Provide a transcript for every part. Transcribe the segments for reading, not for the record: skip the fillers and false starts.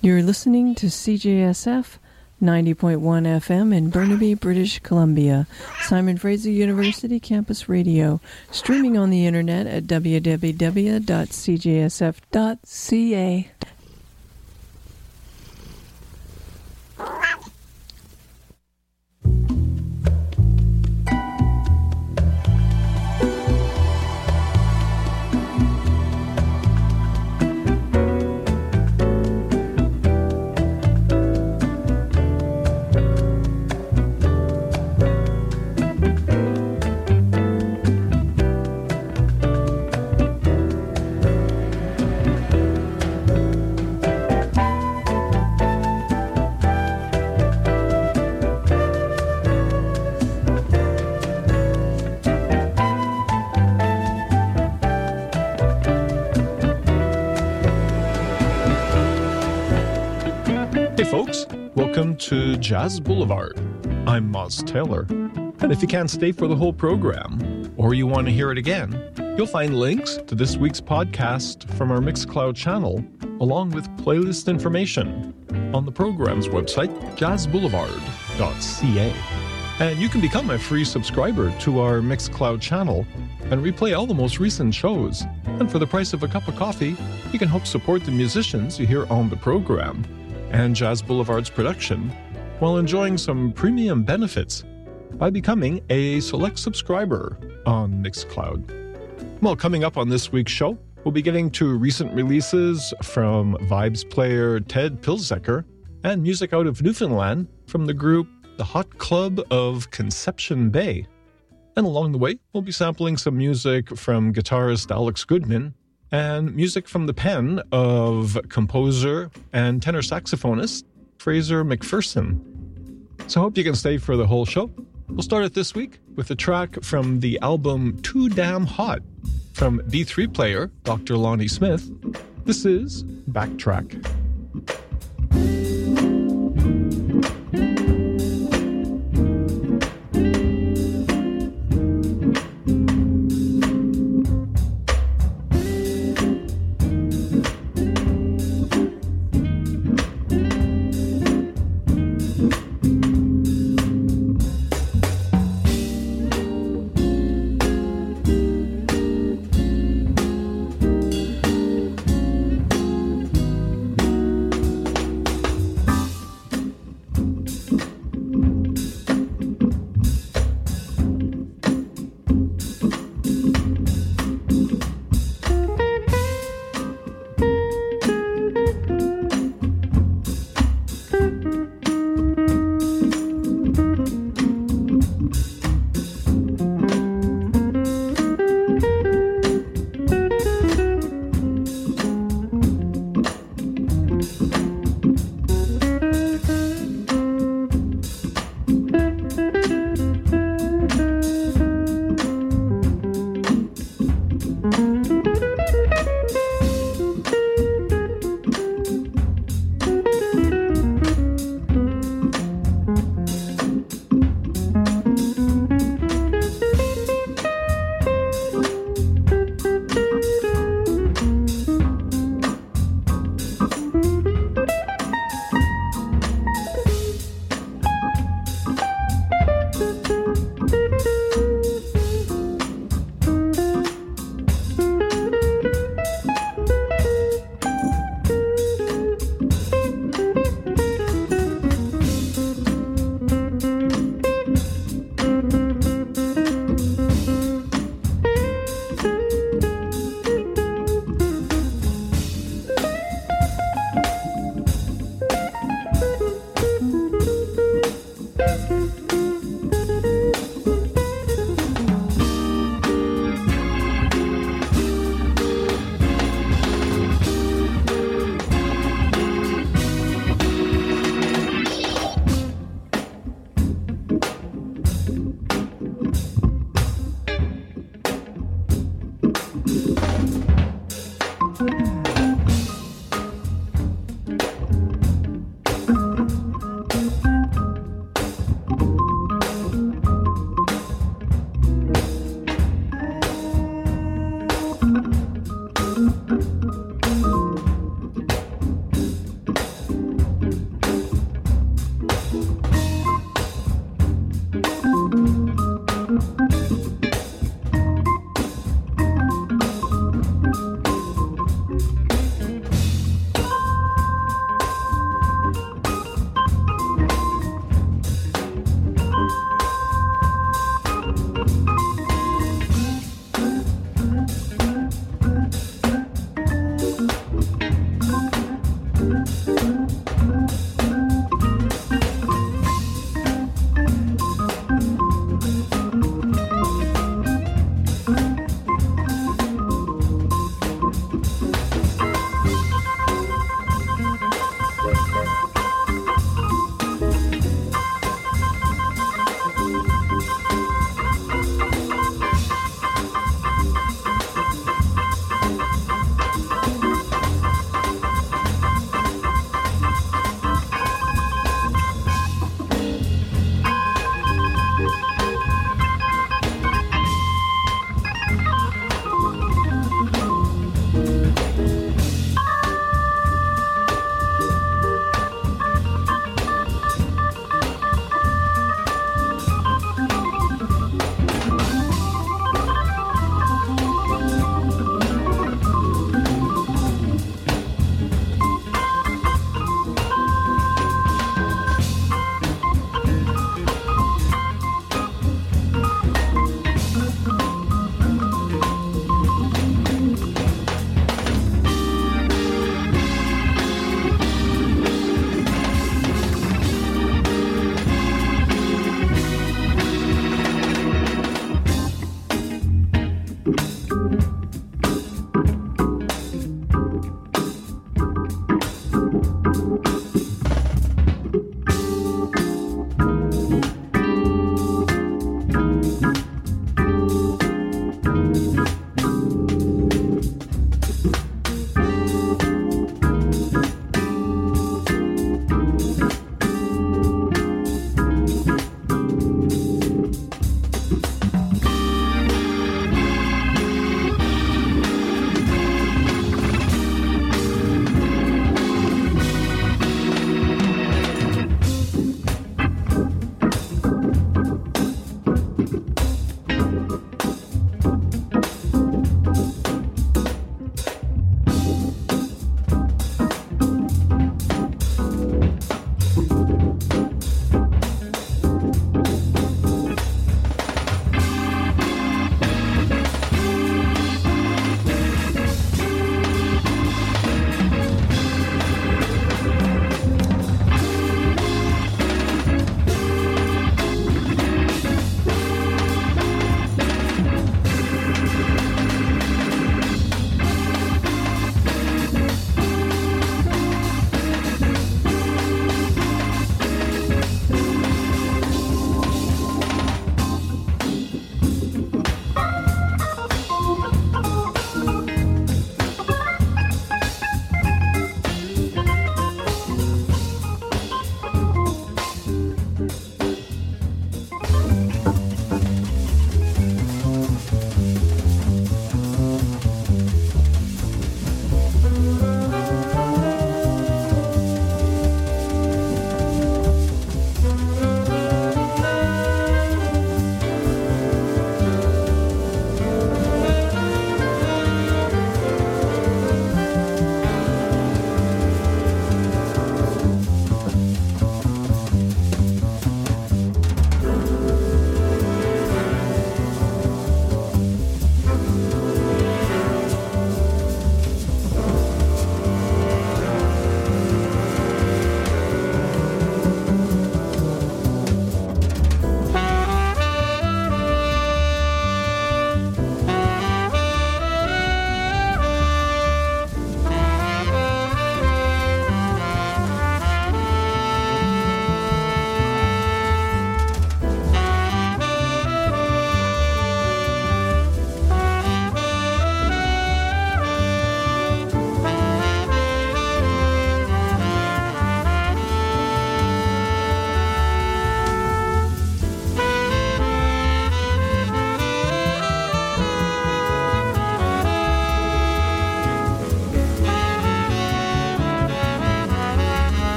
You're listening to CJSF 90.1 FM in Burnaby, British Columbia, Simon Fraser University Campus Radio, streaming on the internet at www.cjsf.ca. Welcome to Jazz Boulevard. I'm Moz Taylor. And if you can't stay for the whole program, or you want to hear it again, you'll find links to this week's podcast from our Mixcloud channel, along with playlist information on the program's website, jazzboulevard.ca. And you can become a free subscriber to our Mixcloud channel and replay all the most recent shows. And for the price of a cup of coffee, you can help support the musicians you hear on the program and Jazz Boulevard's production, while enjoying some premium benefits by becoming a select subscriber on Mixcloud. Well, coming up on this week's show, we'll be getting to recent releases from Vibes player Ted Pilzecker and music out of Newfoundland from the group The Hot Club of Conception Bay. And along the way, we'll be sampling some music from guitarist Alex Goodman and music from the pen of composer and tenor saxophonist Fraser McPherson. So I hope you can stay for the whole show. We'll start it this week with a track from the album Too Damn Hot from B3 player Dr. Lonnie Smith. This is Backtrack.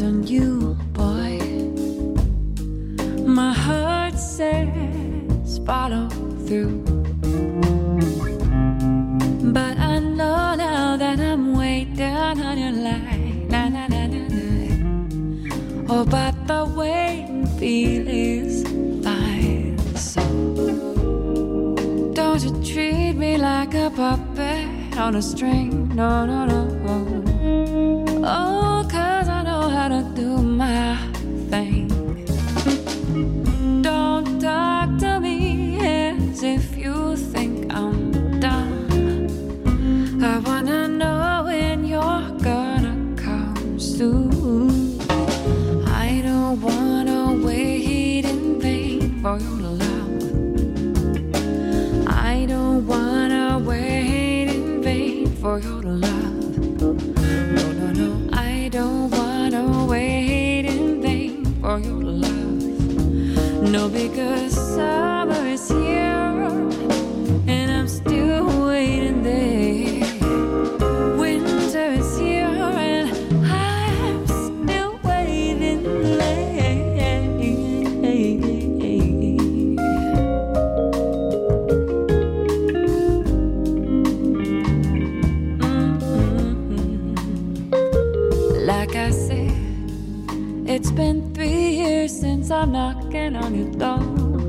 on you, boy. My heart says follow through, but I know now that I'm way down on your line. Nah, nah, nah, nah, nah. Oh, but the wait and feel is fine. So don't you treat me like a puppet on a string. No, no, no. Oh, 'cause I know how to do my thing. Don't talk to me as if you think I'm dumb. I wanna know when you're gonna come soon. I don't wanna wait in vain for your love. I don't wanna wait in vain for your love. No, no, no. I don't wanna wait in vain for your love. No, because summer is here and I'm still waiting there. Winter is here and I'm still waiting there. Like I said, it's been 3 years since I'm knocking on your door.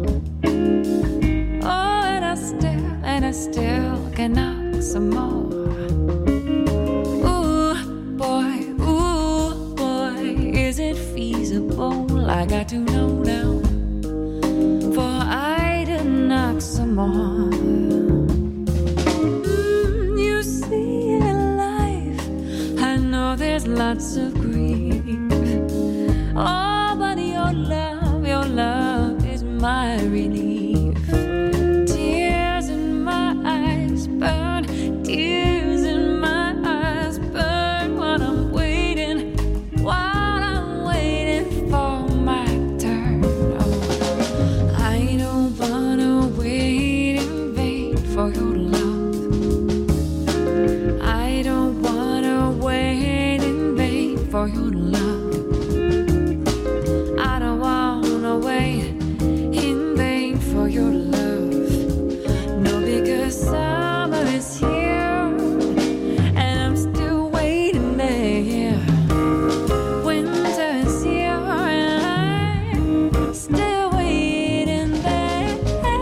Oh, and I still can knock some more. Ooh, boy, is it feasible? I got to know now, for I to knock some more. You see, in life, I know there's lots of grief. Oh, but your love is my relief. Tears in my eyes burn, tears in my eyes burn while I'm waiting for my turn. Oh, I don't wanna wait in vain for your love. I don't wanna wait in vain for your love. Wait in vain for your love. No, because summer is here and I'm still waiting there. Winter is here and I'm still waiting there.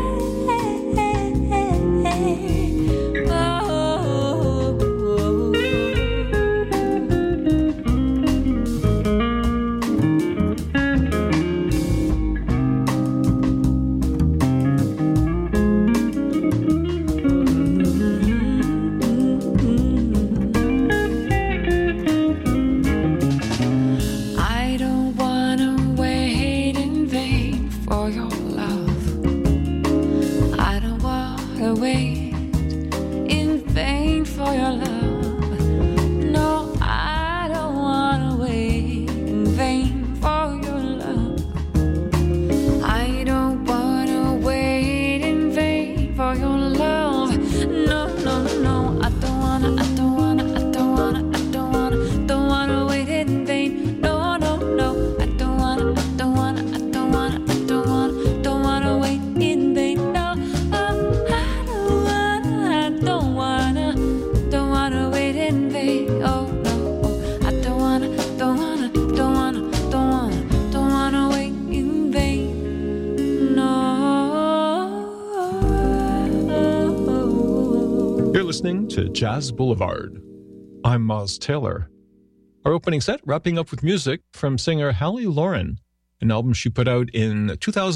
Listening to Jazz Boulevard. I'm Moz Taylor. Our opening set wrapping up with music from singer Hallie Lauren, an album she put out in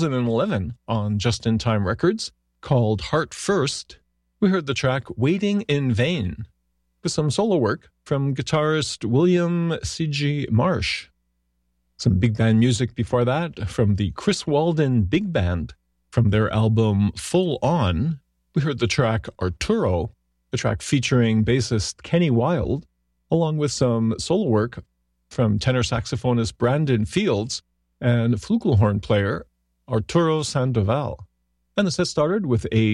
2011 on Just in Time Records called Heart First. We heard the track Waiting in Vain with some solo work from guitarist William C.G. Marsh. Some big band music before that from the Chris Walden Big Band from their album Full On. We heard the track Arturo, the track featuring bassist Kenny Wilde, along with some solo work from tenor saxophonist Brandon Fields and flugelhorn player Arturo Sandoval. And the set started with a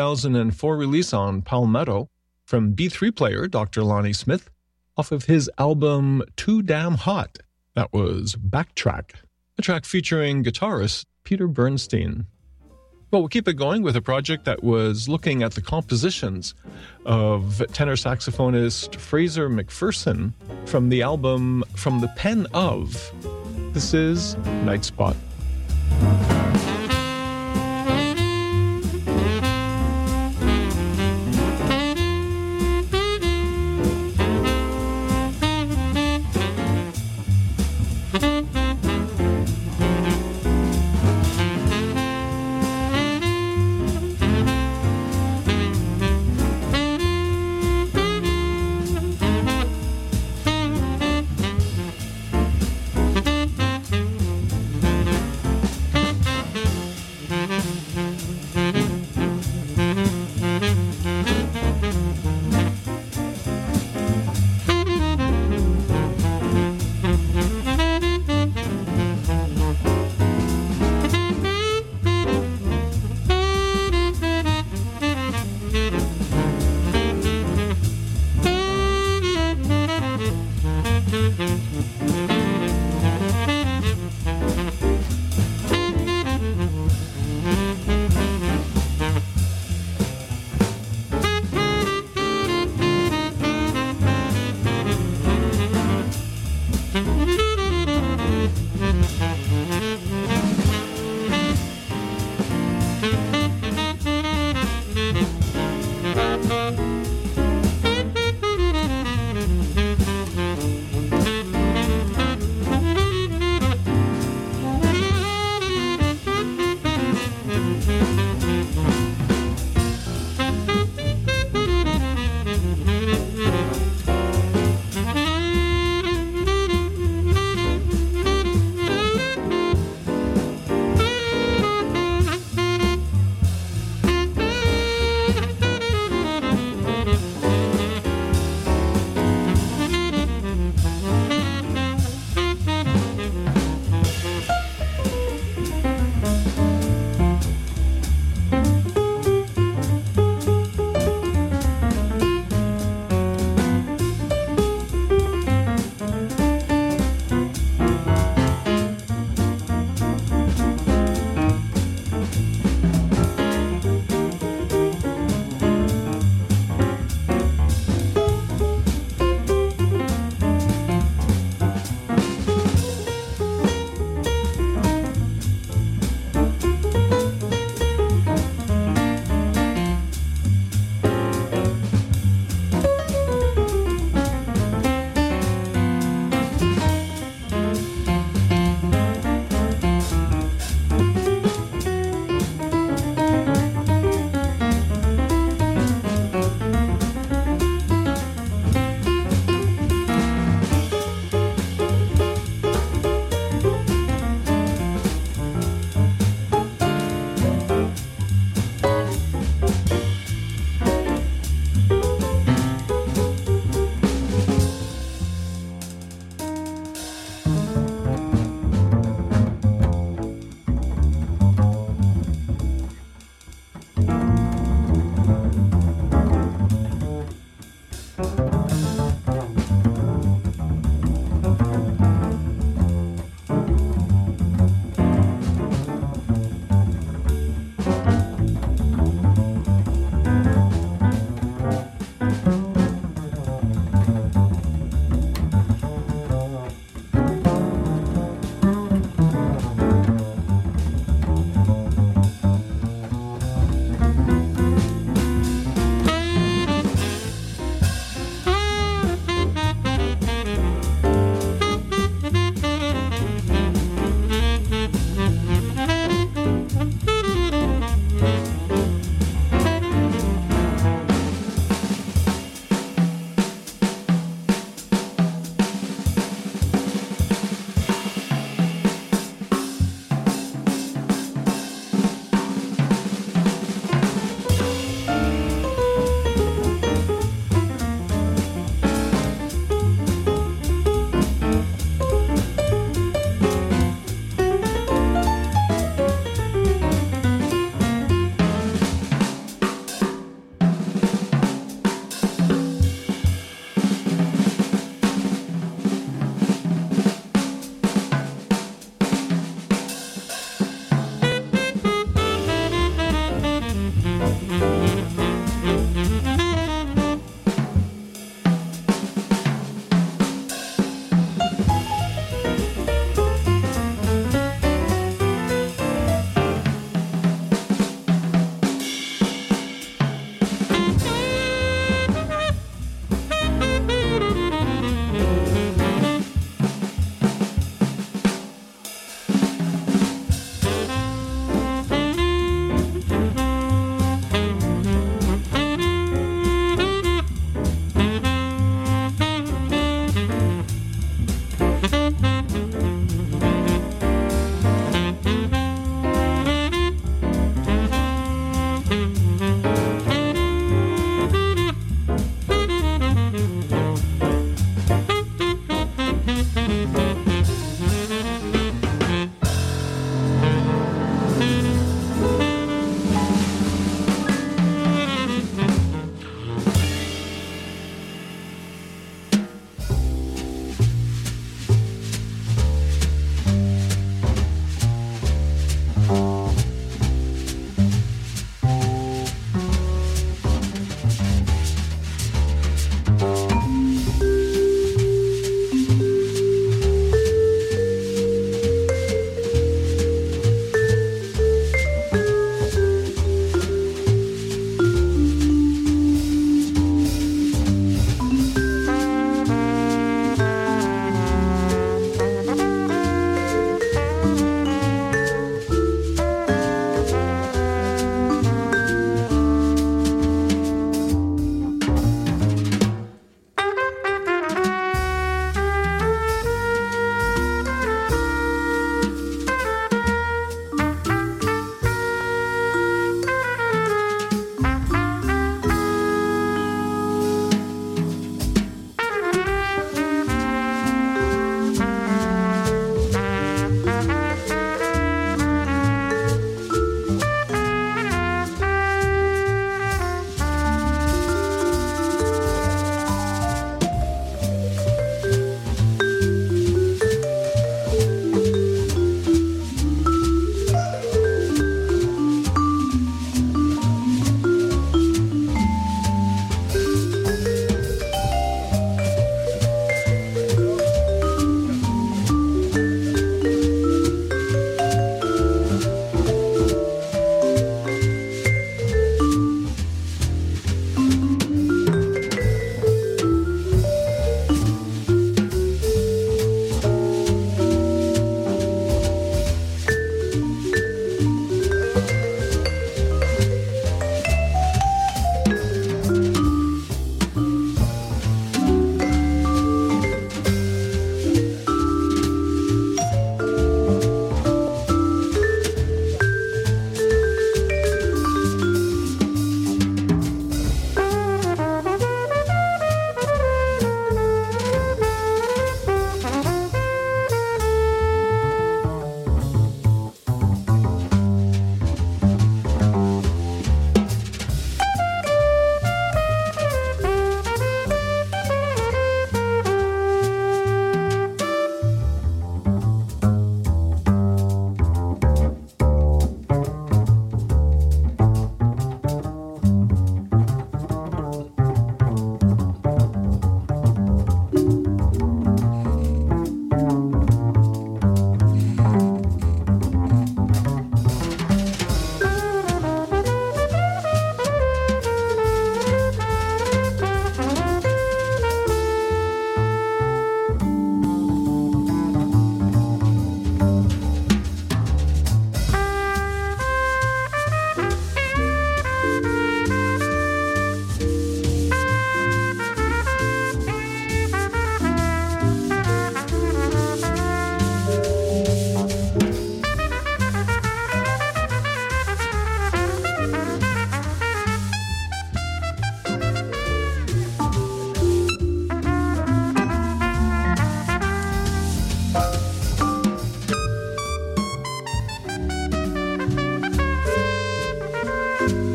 2004 release on Palmetto from B3 player Dr. Lonnie Smith off of his album Too Damn Hot, That was Backtrack, a track featuring guitarist Peter Bernstein. Well, we'll keep it going with a project that was looking at the compositions of tenor saxophonist Fraser McPherson from the album From the Pen Of. This is Night Spot.